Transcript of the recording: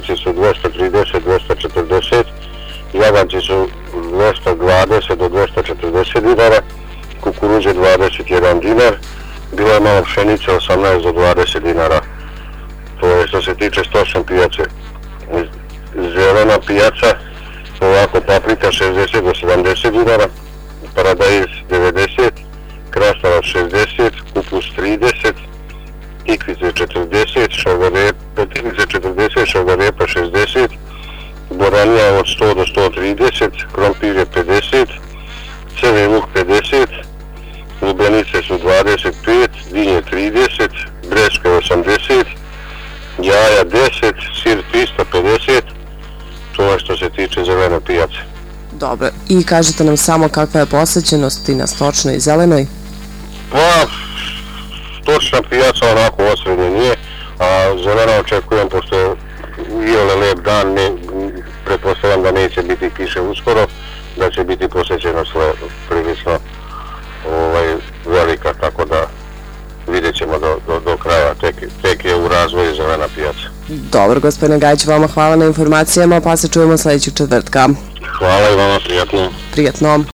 paprici su 230, 240, jaganci su 220 do 240 dinara, kukuruze 21 dinar, bilo je malo pšenice 18 do 20 dinara. To je što se tiče stočne pijace. Zelena pijaca, ovako paprika 60 do 70 dinara, paradajz 90, krastavac 60, kupus 30, tikvice 40, petinice 40, šalgarepa 60, boranija od 100 do 130, krompir je 50, crni luk 50, lubenice su 25, dinje 30, breške 80, jaja 10, sir 350, to je što se tiče zelene pijace. Dobro, i kažete nam samo kakva je posvećenost i na stočnoj i zelenoj? Pa, stočna pijaca onako osrednje nije, a zelena očekujem, pošto je iole lep dan, pretpostavljam da neće biti kiše uskoro, da će biti posvećenost prilično velika, tako da vidjet ćemo do kraja, tek je u razvoju zelena pijaca. Dobro, gospodine Gajić, vama hvala na informacijama, pa se čujemo sljedećeg četvrtka. Hvala i vama, prijatno. Prijatno.